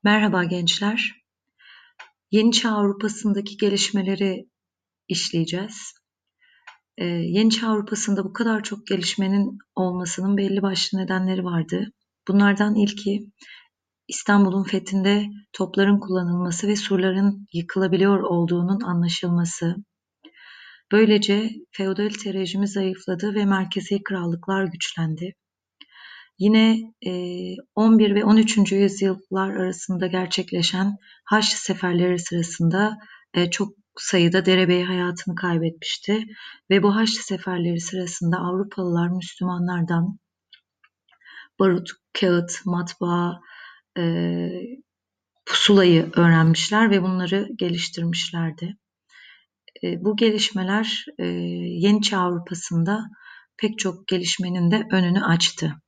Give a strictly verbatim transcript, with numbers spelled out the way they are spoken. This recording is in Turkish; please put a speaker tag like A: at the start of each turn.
A: Merhaba gençler. Yeni Çağ Avrupa'sındaki gelişmeleri işleyeceğiz. Ee, Yeni Çağ Avrupa'sında bu kadar çok gelişmenin olmasının belli başlı nedenleri vardı. Bunlardan ilki İstanbul'un fethinde topların kullanılması ve surların yıkılabiliyor olduğunun anlaşılması. Böylece feodalite rejimi zayıfladı ve merkezi krallıklar güçlendi. Yine on bir ve on üçüncü yüzyıllar arasında gerçekleşen Haçlı seferleri sırasında çok sayıda derebey hayatını kaybetmişti ve bu Haçlı seferleri sırasında Avrupalılar Müslümanlardan barut, kağıt, matbaa, pusulayı öğrenmişler ve bunları geliştirmişlerdi. Bu gelişmeler Yeni Çağ Avrupa'sında pek çok gelişmenin de önünü açtı.